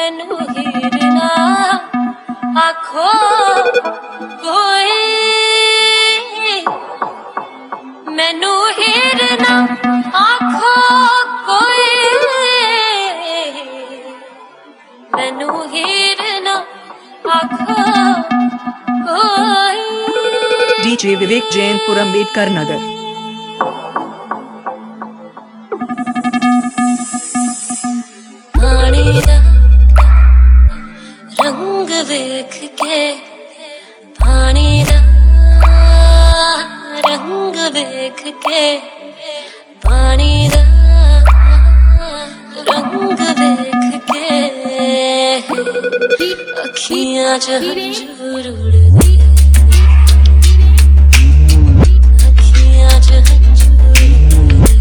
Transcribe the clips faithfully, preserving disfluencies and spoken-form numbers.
मैनू हीर ना आखो कोई, मैनू हीर ना आखो कोई, मैनू हीर ना आखो कोई। डीजे विवेक जैनपुर अम्बेडकर नगर। पानी दा रंग वेख के, पानी दा रंग वेख के, पानी दा रंग वेख के, अखियां च हंजूर उड़दे, अखियां च हंजूर उड़दे।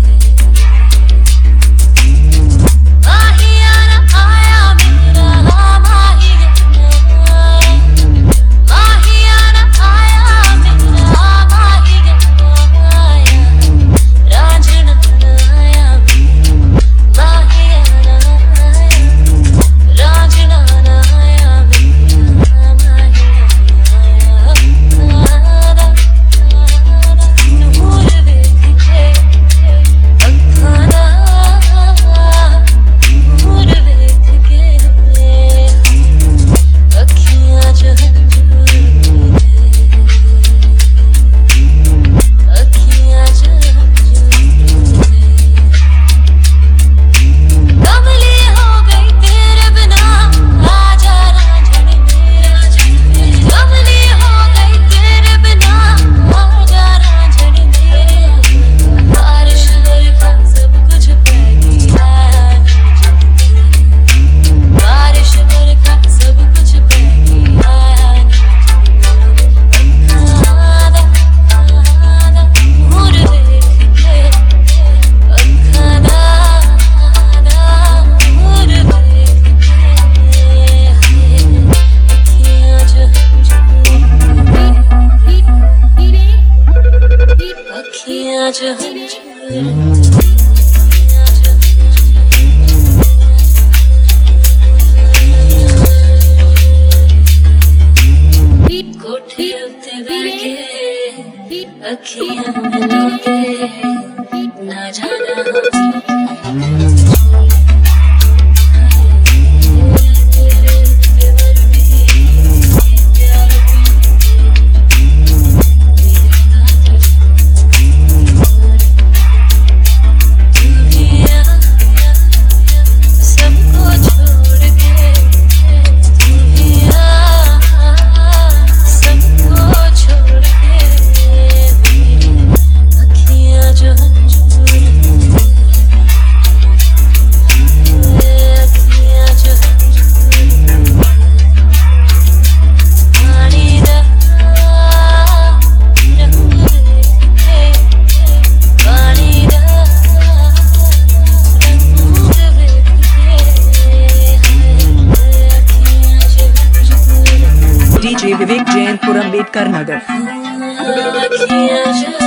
कोठे उत्ते बैठे अखियां मिला के ना जाना डीजे विवेक जैनपुर अम्बेडकर नगर।